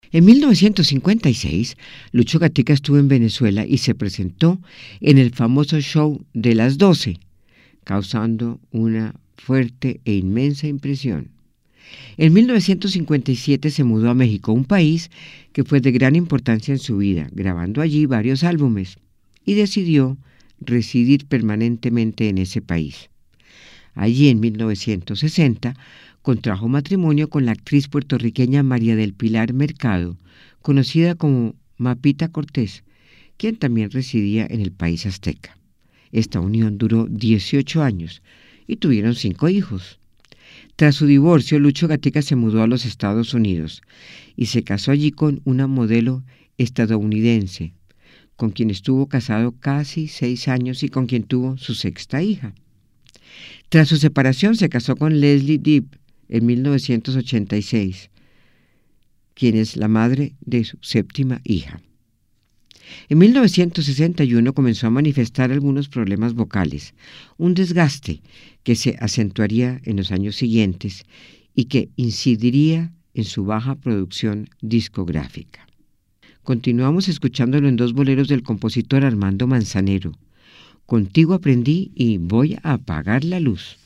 En 1956, Lucho Gatica estuvo en Venezuela y se presentó en el famoso show de las 12, causando una fuerte e inmensa impresión. En 1957 se mudó a México, un país que fue de gran importancia en su vida, grabando allí varios álbumes, y decidió residir permanentemente en ese país. Allí en 1960 contrajo matrimonio con la actriz puertorriqueña María del Pilar Mercado, conocida como Mapita Cortés, quien también residía en el país azteca. Esta unión duró 18 años y tuvieron 5 hijos. Tras su divorcio, Lucho Gatica se mudó a los Estados Unidos y se casó allí con una modelo estadounidense, con quien estuvo casado casi 6 años y con quien tuvo su sexta hija. Tras su separación se casó con Leslie Deep en 1986, quien es la madre de su séptima hija. En 1961 comenzó a manifestar algunos problemas vocales, un desgaste que se acentuaría en los años siguientes y que incidiría en su baja producción discográfica. Continuamos escuchándolo en 2 boleros del compositor Armando Manzanero. Contigo aprendí y voy a apagar la luz.